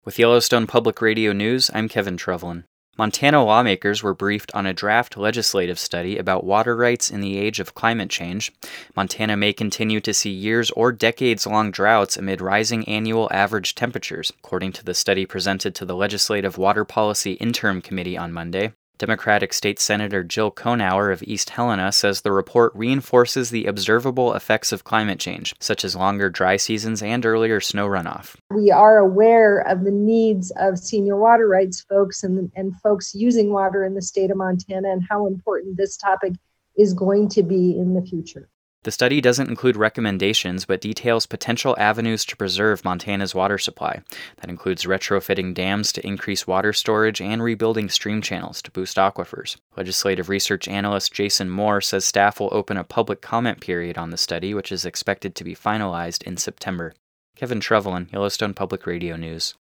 With Yellowstone Public Radio News, I'm Kevin Trevlin. Montana lawmakers were briefed on a draft legislative study about water rights in the age of climate change. Montana may continue to see years or decades-long droughts amid rising annual average temperatures, according to the study presented to the Legislative Water Policy Interim Committee on Monday. Democratic State Senator Jill Konauer of East Helena says the report reinforces the observable effects of climate change, such as longer dry seasons and earlier snow runoff. We are aware of the needs of senior water rights folks and folks using water in the state of Montana and how important this topic is going to be in the future. The study doesn't include recommendations, but details potential avenues to preserve Montana's water supply. That includes retrofitting dams to increase water storage and rebuilding stream channels to boost aquifers. Legislative research analyst Jason Moore says staff will open a public comment period on the study, which is expected to be finalized in September. Kevin Trevlin, Yellowstone Public Radio News.